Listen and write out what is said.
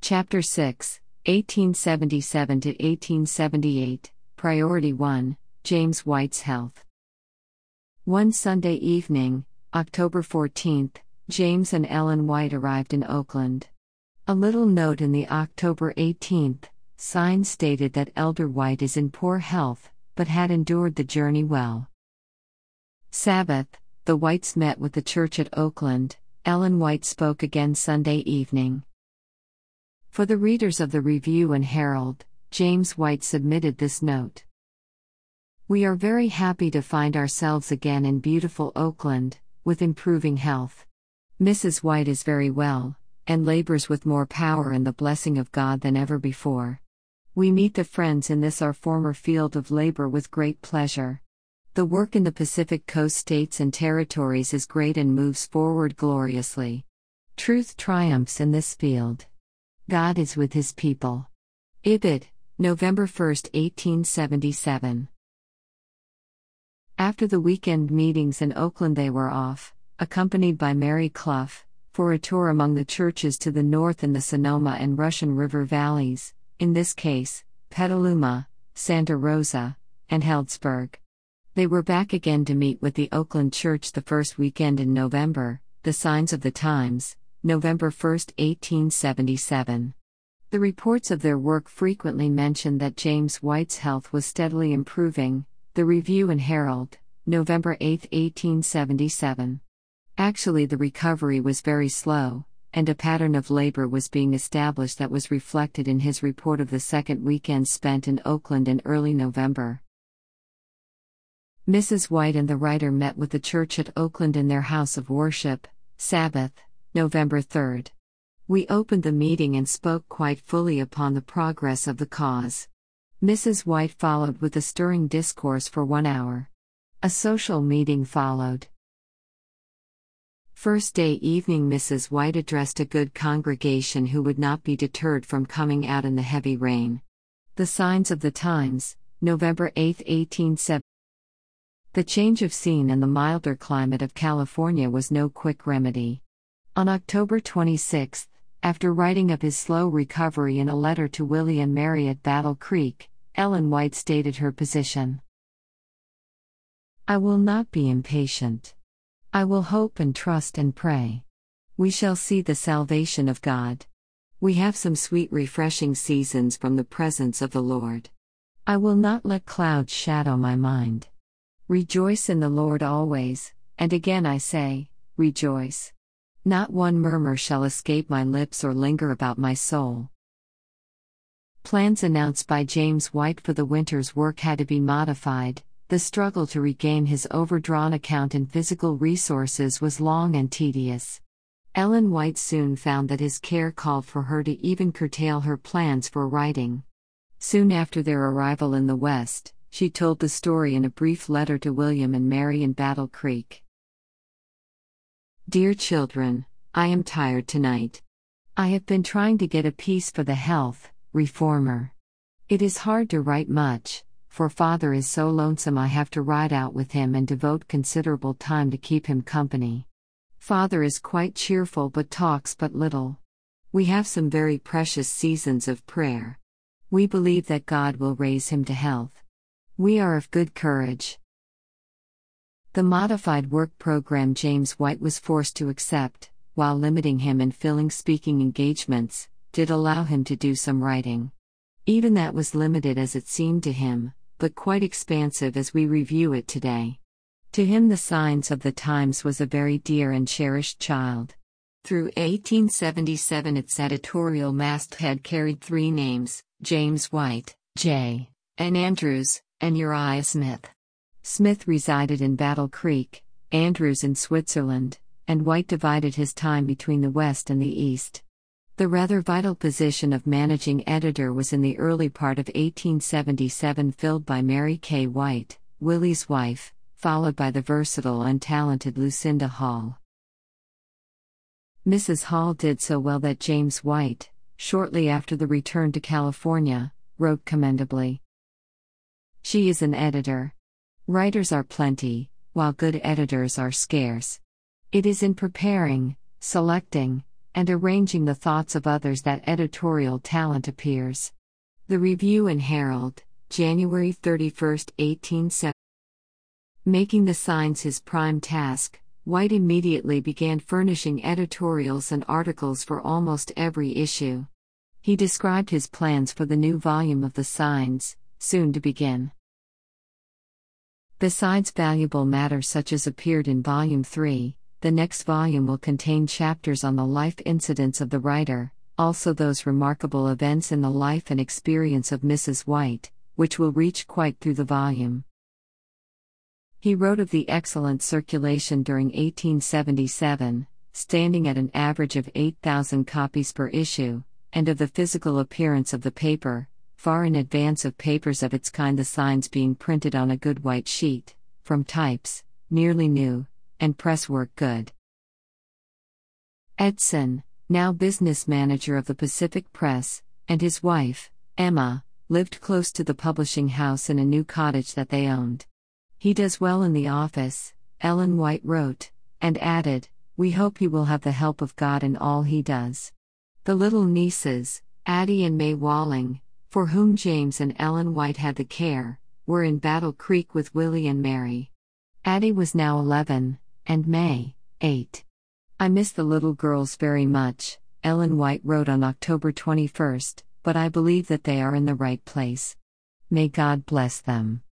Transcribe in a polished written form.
Chapter 6, 1877 to 1878, Priority 1, James White's Health. One Sunday evening, October 14th, James and Ellen White arrived in Oakland. A little note in the October 18th sign stated that Elder White is in poor health, but had endured the journey well. Sabbath, the Whites met with the church at Oakland. Ellen White spoke again Sunday evening. For the readers of the Review and Herald, James White submitted this note. We are very happy to find ourselves again in beautiful Oakland, with improving health. Mrs. White is very well, and labors with more power and the blessing of God than ever before. We meet the friends in this our former field of labor with great pleasure. The work in the Pacific Coast states and territories is great and moves forward gloriously. Truth triumphs in this field. God is with His people. Ibid, November 1, 1877. After the weekend meetings in Oakland they were off, accompanied by Mary Clough, for a tour among the churches to the north in the Sonoma and Russian River valleys, in this case, Petaluma, Santa Rosa, and Healdsburg. They were back again to meet with the Oakland Church the first weekend in November, the Signs of the Times, November 1, 1877. The reports of their work frequently mentioned that James White's health was steadily improving, the Review and Herald, November 8, 1877. Actually, the recovery was very slow, and a pattern of labor was being established that was reflected in his report of the second weekend spent in Oakland in early November. Mrs. White and the writer met with the church at Oakland in their house of worship, Sabbath, November 3. We opened the meeting and spoke quite fully upon the progress of the cause. Mrs. White followed with a stirring discourse for 1 hour. A social meeting followed. First day evening, Mrs. White addressed a good congregation who would not be deterred from coming out in the heavy rain. The Signs of the Times, November 8, 1870. The change of scene and the milder climate of California was no quick remedy. On October 26, after writing of his slow recovery in a letter to Willie and Mary at Battle Creek, Ellen White stated her position. I will not be impatient. I will hope and trust and pray. We shall see the salvation of God. We have some sweet refreshing seasons from the presence of the Lord. I will not let clouds shadow my mind. Rejoice in the Lord always, and again I say, rejoice. Not one murmur shall escape my lips or linger about my soul. Plans announced by James White for the winter's work had to be modified. The struggle to regain his overdrawn account and physical resources was long and tedious. Ellen White soon found that his care called for her to even curtail her plans for writing. Soon after their arrival in the West, she told the story in a brief letter to William and Mary in Battle Creek. Dear children, I am tired tonight. I have been trying to get a piece for the Health Reformer. It is hard to write much, for Father is so lonesome I have to ride out with him and devote considerable time to keep him company. Father is quite cheerful but talks but little. We have some very precious seasons of prayer. We believe that God will raise him to health. We are of good courage. The modified work program James White was forced to accept, while limiting him in filling speaking engagements, did allow him to do some writing. Even that was limited as it seemed to him, but quite expansive as we review it today. To him the Signs of the Times was a very dear and cherished child. Through 1877 its editorial masthead carried 3 names, James White, J. N. Andrews, and Uriah Smith. Smith resided in Battle Creek, Andrews in Switzerland, and White divided his time between the West and the East. The rather vital position of managing editor was in the early part of 1877 filled by Mary K. White, Willie's wife, followed by the versatile and talented Lucinda Hall. Mrs. Hall did so well that James White, shortly after the return to California, wrote commendably. She is an editor. Writers are plenty, while good editors are scarce. It is in preparing, selecting, and arranging the thoughts of others that editorial talent appears. The Review and Herald, January 31, 1870. Making the signs his prime task, White immediately began furnishing editorials and articles for almost every issue. He described his plans for the new volume of the Signs, soon to begin. Besides valuable matter such as appeared in Volume 3, the next volume will contain chapters on the life incidents of the writer, also those remarkable events in the life and experience of Mrs. White, which will reach quite through the volume. He wrote of the excellent circulation during 1877, standing at an average of 8,000 copies per issue, and of the physical appearance of the paper, far in advance of papers of its kind, the Signs being printed on a good white sheet, from types, nearly new, and presswork good. Edson, now business manager of the Pacific Press, and his wife, Emma, lived close to the publishing house in a new cottage that they owned. "He does well in the office," Ellen White wrote, and added, "We hope he will have the help of God in all he does." The little nieces, Addie and May Walling, for whom James and Ellen White had the care, were in Battle Creek with Willie and Mary. Addie was now 11, and May, 8. "I miss the little girls very much," Ellen White wrote on October 21, "but I believe that they are in the right place. May God bless them."